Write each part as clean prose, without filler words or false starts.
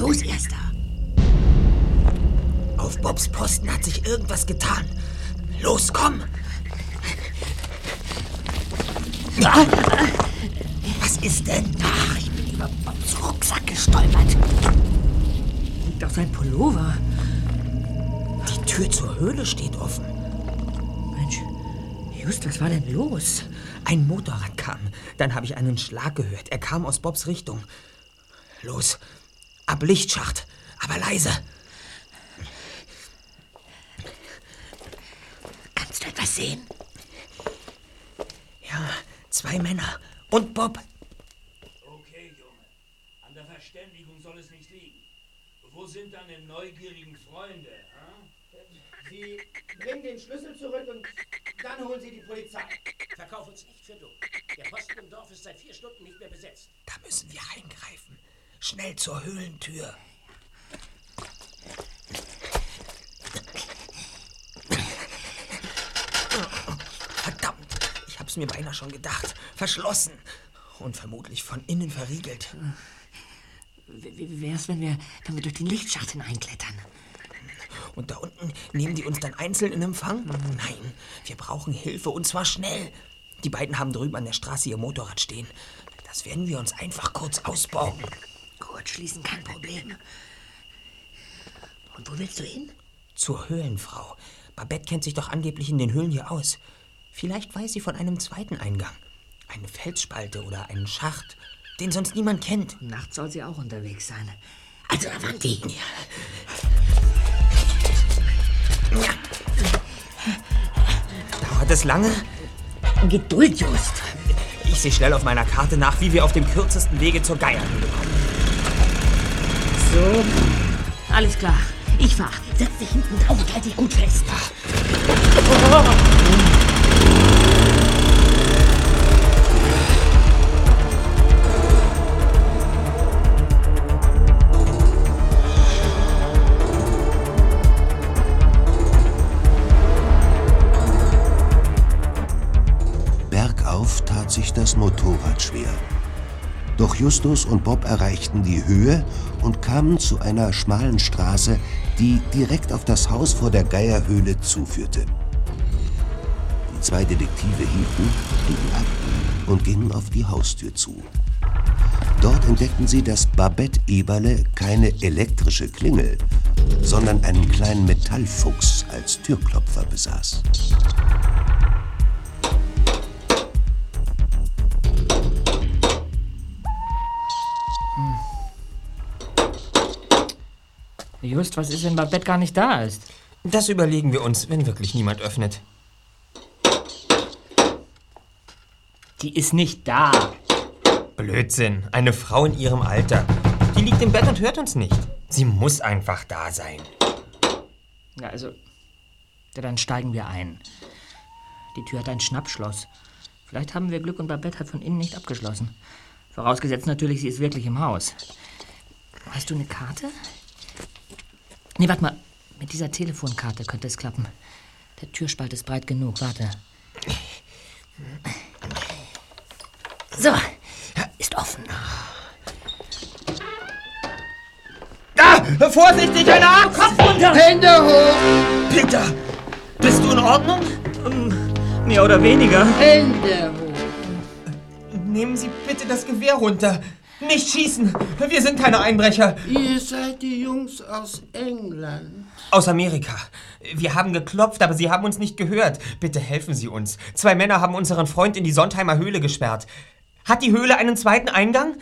Los, Erster. Auf Bobs Posten hat sich irgendwas getan. Los, komm! Was ist denn? Ach, ich bin über Bobs Rucksack gestolpert. Liegt auf sein Pullover. Die Tür zur Höhle steht offen. Mensch, Just, was war denn los? Ein Motorrad kam. Dann habe ich einen Schlag gehört. Er kam aus Bobs Richtung. Los, ab Lichtschacht, aber leise. Kannst du etwas sehen? Ja, 2 Männer und Bob. Okay, Junge. An der Verständigung soll es nicht liegen. Wo sind deine neugierigen Freunde? Sie bringen den Schlüssel zurück und dann holen Sie die Polizei. Verkauf uns nicht für dumm. Der Posten im Dorf ist seit 4 Stunden nicht mehr besetzt. Da müssen wir eingreifen. Schnell zur Höhlentür. Verdammt, ich hab's mir beinahe schon gedacht. Verschlossen und vermutlich von innen verriegelt. Wie wär's, wenn wir durch den Lichtschacht hineinklettern? Und da unten nehmen die uns dann einzeln in Empfang? Nein, wir brauchen Hilfe und zwar schnell. Die beiden haben drüben an der Straße ihr Motorrad stehen. Das werden wir uns einfach kurz ausborgen. Kurz schließen, kein Problem. Und wo willst du hin? Zur Höhlenfrau. Babette kennt sich doch angeblich in den Höhlen hier aus. Vielleicht weiß sie von einem zweiten Eingang. Eine Felsspalte oder einen Schacht, den sonst niemand kennt. Nachts soll sie auch unterwegs sein. Also, Avanti. Ja. Dauert es lange? Geduld, Just. Ich sehe schnell auf meiner Karte nach, wie wir auf dem kürzesten Wege zur Geierhöhle kommen. So, alles klar. Ich fahr. Setz dich hinten drauf und halt dich gut fest. Bergauf tat sich das Motorrad schwer. Doch Justus und Bob erreichten die Höhe und kamen zu einer schmalen Straße, die direkt auf das Haus vor der Geierhöhle zuführte. Die 2 Detektive hielten ab und gingen auf die Haustür zu. Dort entdeckten sie, dass Babette Eberle keine elektrische Klingel, sondern einen kleinen Metallfuchs als Türklopfer besaß. Just, was ist, wenn Babette gar nicht da ist? Das überlegen wir uns, wenn wirklich niemand öffnet. Die ist nicht da. Blödsinn, eine Frau in ihrem Alter. Die liegt im Bett und hört uns nicht. Sie muss einfach da sein. Ja, also, ja, dann steigen wir ein. Die Tür hat ein Schnappschloss. Vielleicht haben wir Glück und Babette hat von innen nicht abgeschlossen. Vorausgesetzt natürlich, sie ist wirklich im Haus. Hast du eine Karte? Nee, warte mal. Mit dieser Telefonkarte könnte es klappen. Der Türspalt ist breit genug. Warte. So, ist offen. Ah, vorsichtig, eine Axt! Kopf runter! Hände hoch! Peter, bist du in Ordnung? Mehr oder weniger. Hände hoch! Nehmen Sie bitte das Gewehr runter. Nicht schießen. Wir sind keine Einbrecher. Ihr seid die Jungs aus England. Aus Amerika. Wir haben geklopft, aber Sie haben uns nicht gehört. Bitte helfen Sie uns. 2 Männer haben unseren Freund in die Sontheimer Höhle gesperrt. Hat die Höhle einen zweiten Eingang?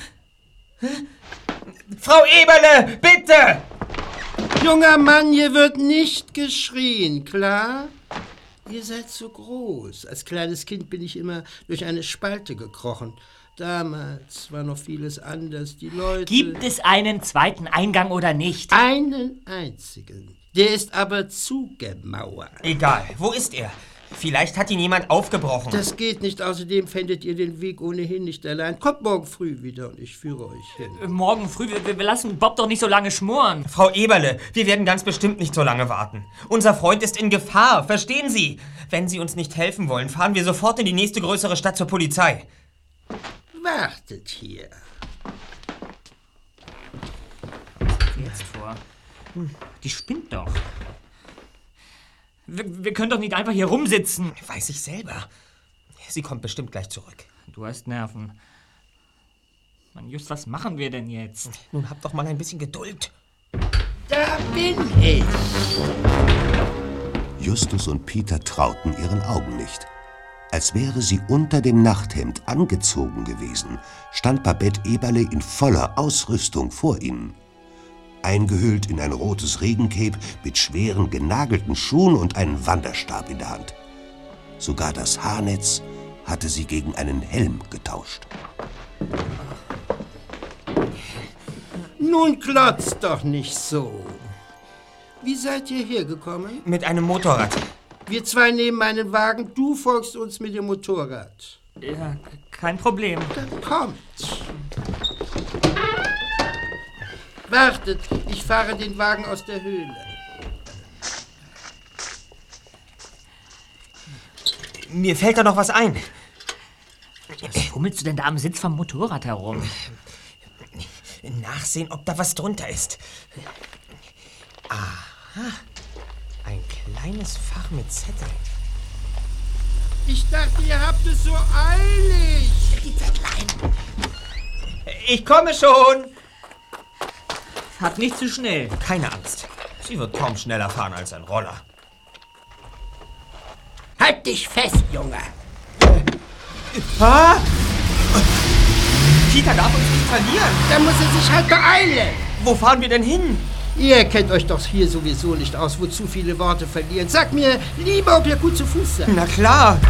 Frau Eberle, bitte! Junger Mann, hier wird nicht geschrien, klar? Ihr seid so groß. Als kleines Kind bin ich immer durch eine Spalte gekrochen. Damals war noch vieles anders. Die Leute... Gibt es einen zweiten Eingang oder nicht? Einen einzigen. Der ist aber zugemauert. Egal, wo ist er? Vielleicht hat ihn jemand aufgebrochen. Das geht nicht. Außerdem fändet ihr den Weg ohnehin nicht allein. Kommt morgen früh wieder und ich führe euch hin. Morgen früh? Wir lassen Bob doch nicht so lange schmoren. Frau Eberle, wir werden ganz bestimmt nicht so lange warten. Unser Freund ist in Gefahr, verstehen Sie? Wenn Sie uns nicht helfen wollen, fahren wir sofort in die nächste größere Stadt zur Polizei. Wartet hier. ihr jetzt vor? Die spinnt doch. Wir können doch nicht einfach hier rumsitzen. Weiß ich selber. Sie kommt bestimmt gleich zurück. Du hast Nerven. Mann, Just, was machen wir denn jetzt? Nun habt doch mal ein bisschen Geduld. Da bin ich. Justus und Peter trauten ihren Augen nicht. Als wäre sie unter dem Nachthemd angezogen gewesen, stand Babette Eberle in voller Ausrüstung vor ihnen. Eingehüllt in ein rotes Regencape mit schweren, genagelten Schuhen und einen Wanderstab in der Hand. Sogar das Haarnetz hatte sie gegen einen Helm getauscht. Nun klotzt doch nicht so. Wie seid ihr hergekommen? Mit einem Motorrad. Wir zwei nehmen einen Wagen, du folgst uns mit dem Motorrad. Ja, kein Problem. Dann kommt. Wartet, ich fahre den Wagen aus der Höhle. Mir fällt da noch was ein. Was fummelst du denn da am Sitz vom Motorrad herum? Nachsehen, ob da was drunter ist. Aha. Ein kleines Fach mit Zetteln. Ich dachte, ihr habt es so eilig. Die Zettlein. Ich komme schon. Hat nicht zu schnell. Keine Angst. Sie wird kaum schneller fahren als ein Roller. Halt dich fest, Junge. Ah! Peter darf uns nicht verlieren. Da muss er sich halt beeilen. Wo fahren wir denn hin? Ihr kennt euch doch hier sowieso nicht aus, wo zu viele Worte verlieren. Sagt mir lieber, ob ihr gut zu Fuß seid. Na klar.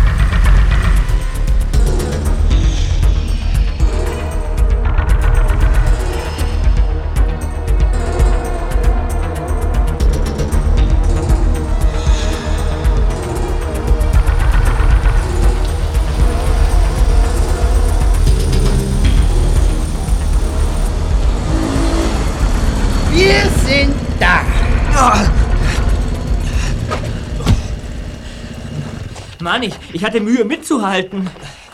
Wir sind da. Mann, ich hatte Mühe mitzuhalten.